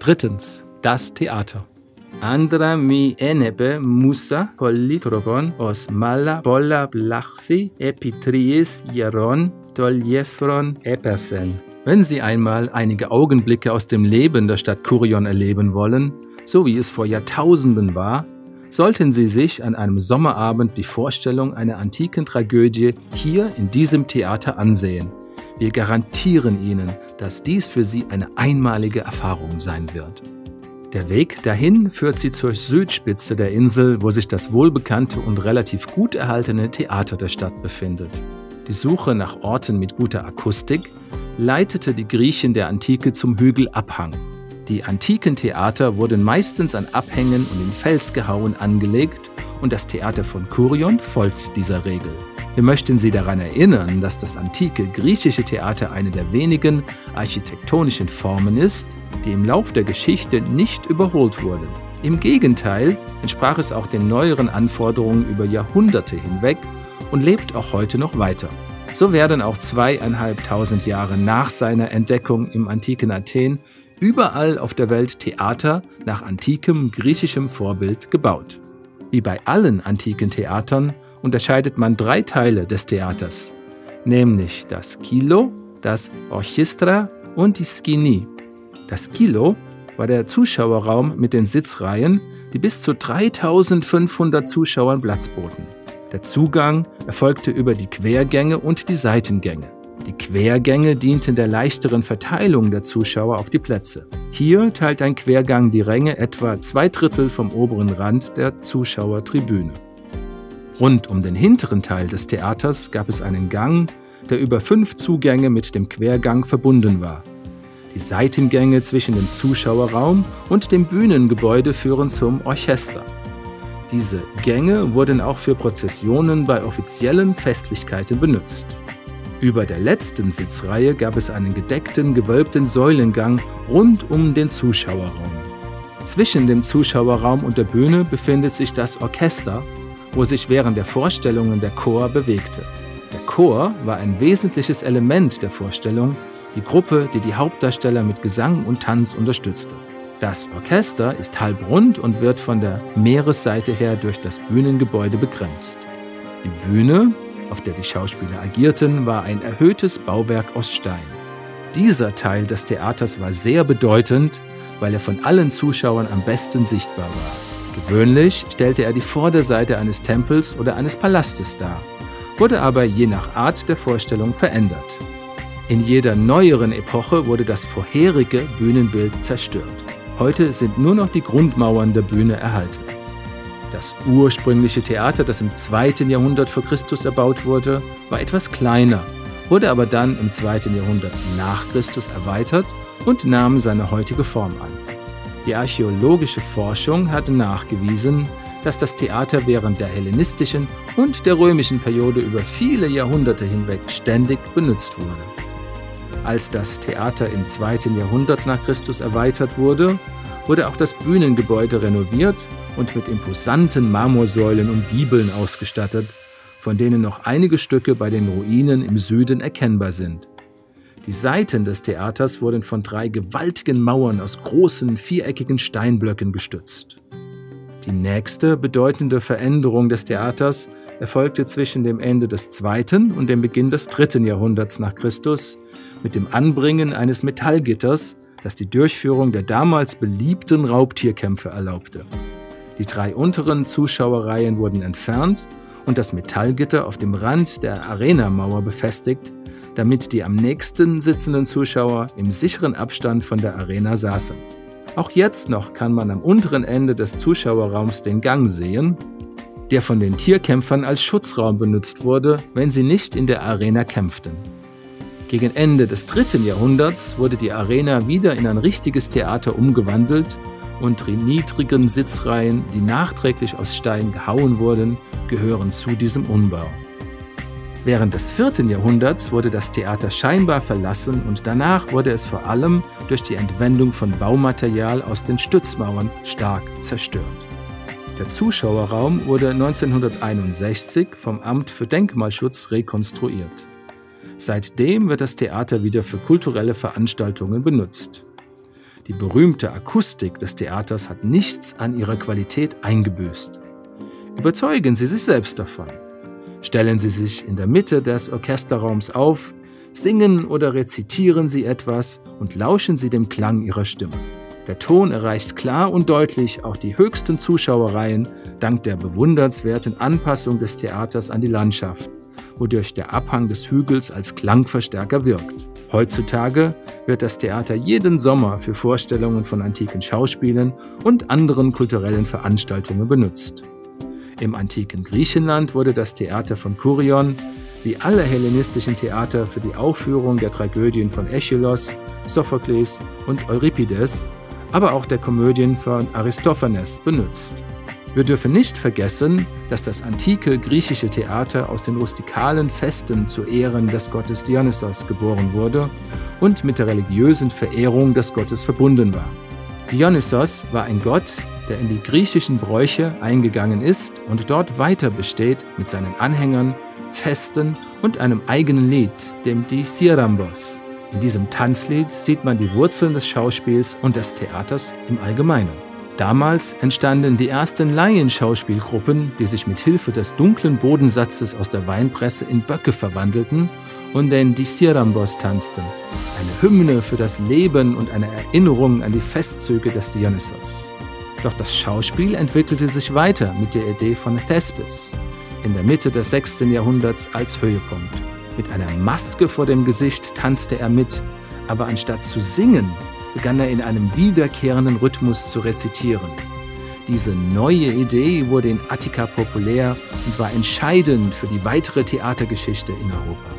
Drittens, das Theater. Andra mi enebe musa polytrogon os mala bolla blachthi epitriis hieron toliethron epersen. Wenn Sie einmal einige Augenblicke aus dem Leben der Stadt Kurion erleben wollen, so wie es vor Jahrtausenden war, sollten Sie sich an einem Sommerabend die Vorstellung einer antiken Tragödie hier in diesem Theater ansehen. Wir garantieren Ihnen, dass dies für Sie eine einmalige Erfahrung sein wird. Der Weg dahin führt Sie zur Südspitze der Insel, wo sich das wohlbekannte und relativ gut erhaltene Theater der Stadt befindet. Die Suche nach Orten mit guter Akustik leitete die Griechen der Antike zum Hügelabhang. Die antiken Theater wurden meistens an Abhängen und in Felsgehauen angelegt und das Theater von Kurion folgt dieser Regel. Wir möchten Sie daran erinnern, dass das antike griechische Theater eine der wenigen architektonischen Formen ist, die im Lauf der Geschichte nicht überholt wurden. Im Gegenteil entsprach es auch den neueren Anforderungen über Jahrhunderte hinweg und lebt auch heute noch weiter. So werden auch 2500 Jahre nach seiner Entdeckung im antiken Athen überall auf der Welt Theater nach antikem griechischem Vorbild gebaut. Wie bei allen antiken Theatern unterscheidet man 3 Teile des Theaters, nämlich das Kilo, das Orchestra und die Skini. Das Kilo war der Zuschauerraum mit den Sitzreihen, die bis zu 3500 Zuschauern Platz boten. Der Zugang erfolgte über die Quergänge und die Seitengänge. Die Quergänge dienten der leichteren Verteilung der Zuschauer auf die Plätze. Hier teilt ein Quergang die Ränge etwa 2/3 vom oberen Rand der Zuschauertribüne. Rund um den hinteren Teil des Theaters gab es einen Gang, der über 5 Zugänge mit dem Quergang verbunden war. Die Seitengänge zwischen dem Zuschauerraum und dem Bühnengebäude führen zum Orchester. Diese Gänge wurden auch für Prozessionen bei offiziellen Festlichkeiten benutzt. Über der letzten Sitzreihe gab es einen gedeckten, gewölbten Säulengang rund um den Zuschauerraum. Zwischen dem Zuschauerraum und der Bühne befindet sich das Orchester, wo sich während der Vorstellungen der Chor bewegte. Der Chor war ein wesentliches Element der Vorstellung, die Gruppe, die die Hauptdarsteller mit Gesang und Tanz unterstützte. Das Orchester ist halbrund und wird von der Meeresseite her durch das Bühnengebäude begrenzt. Die Bühne, auf der die Schauspieler agierten, war ein erhöhtes Bauwerk aus Stein. Dieser Teil des Theaters war sehr bedeutend, weil er von allen Zuschauern am besten sichtbar war. Gewöhnlich stellte er die Vorderseite eines Tempels oder eines Palastes dar, wurde aber je nach Art der Vorstellung verändert. In jeder neueren Epoche wurde das vorherige Bühnenbild zerstört. Heute sind nur noch die Grundmauern der Bühne erhalten. Das ursprüngliche Theater, das im 2. Jahrhundert vor Christus erbaut wurde, war etwas kleiner, wurde aber dann im 2. Jahrhundert nach Christus erweitert und nahm seine heutige Form an. Die archäologische Forschung hat nachgewiesen, dass das Theater während der hellenistischen und der römischen Periode über viele Jahrhunderte hinweg ständig benutzt wurde. Als das Theater im 2. Jahrhundert nach Christus erweitert wurde, wurde auch das Bühnengebäude renoviert und mit imposanten Marmorsäulen und Giebeln ausgestattet, von denen noch einige Stücke bei den Ruinen im Süden erkennbar sind. Die Seiten des Theaters wurden von 3 gewaltigen Mauern aus großen, viereckigen Steinblöcken gestützt. Die nächste bedeutende Veränderung des Theaters erfolgte zwischen dem Ende des 2. und dem Beginn des 3. Jahrhunderts nach Christus mit dem Anbringen eines Metallgitters, das die Durchführung der damals beliebten Raubtierkämpfe erlaubte. Die 3 unteren Zuschauerreihen wurden entfernt und das Metallgitter auf dem Rand der Arenamauer befestigt, damit die am nächsten sitzenden Zuschauer im sicheren Abstand von der Arena saßen. Auch jetzt noch kann man am unteren Ende des Zuschauerraums den Gang sehen, der von den Tierkämpfern als Schutzraum benutzt wurde, wenn sie nicht in der Arena kämpften. Gegen Ende des 3. Jahrhunderts wurde die Arena wieder in ein richtiges Theater umgewandelt und die niedrigen Sitzreihen, die nachträglich aus Stein gehauen wurden, gehören zu diesem Umbau. Während des 4. Jahrhunderts wurde das Theater scheinbar verlassen und danach wurde es vor allem durch die Entwendung von Baumaterial aus den Stützmauern stark zerstört. Der Zuschauerraum wurde 1961 vom Amt für Denkmalschutz rekonstruiert. Seitdem wird das Theater wieder für kulturelle Veranstaltungen benutzt. Die berühmte Akustik des Theaters hat nichts an ihrer Qualität eingebüßt. Überzeugen Sie sich selbst davon. Stellen Sie sich in der Mitte des Orchesterraums auf, singen oder rezitieren Sie etwas und lauschen Sie dem Klang Ihrer Stimme. Der Ton erreicht klar und deutlich auch die höchsten Zuschauerreihen dank der bewundernswerten Anpassung des Theaters an die Landschaft, wodurch der Abhang des Hügels als Klangverstärker wirkt. Heutzutage wird das Theater jeden Sommer für Vorstellungen von antiken Schauspielen und anderen kulturellen Veranstaltungen benutzt. Im antiken Griechenland wurde das Theater von Kurion, wie alle hellenistischen Theater, für die Aufführung der Tragödien von Aeschylus, Sophokles und Euripides, aber auch der Komödien von Aristophanes benutzt. Wir dürfen nicht vergessen, dass das antike griechische Theater aus den rustikalen Festen zu Ehren des Gottes Dionysos geboren wurde und mit der religiösen Verehrung des Gottes verbunden war. Dionysos war ein Gott, der in die griechischen Bräuche eingegangen ist und dort weiter besteht mit seinen Anhängern, Festen und einem eigenen Lied, dem Dithyrambos. In diesem Tanzlied sieht man die Wurzeln des Schauspiels und des Theaters im Allgemeinen. Damals entstanden die ersten Laienschauspielgruppen, die sich mit Hilfe des dunklen Bodensatzes aus der Weinpresse in Böcke verwandelten und den Dithyrambos tanzten. Eine Hymne für das Leben und eine Erinnerung an die Festzüge des Dionysos. Doch das Schauspiel entwickelte sich weiter mit der Idee von Thespis in der Mitte des 6. Jahrhunderts als Höhepunkt. Mit einer Maske vor dem Gesicht tanzte er mit, aber anstatt zu singen, begann er in einem wiederkehrenden Rhythmus zu rezitieren. Diese neue Idee wurde in Attika populär und war entscheidend für die weitere Theatergeschichte in Europa.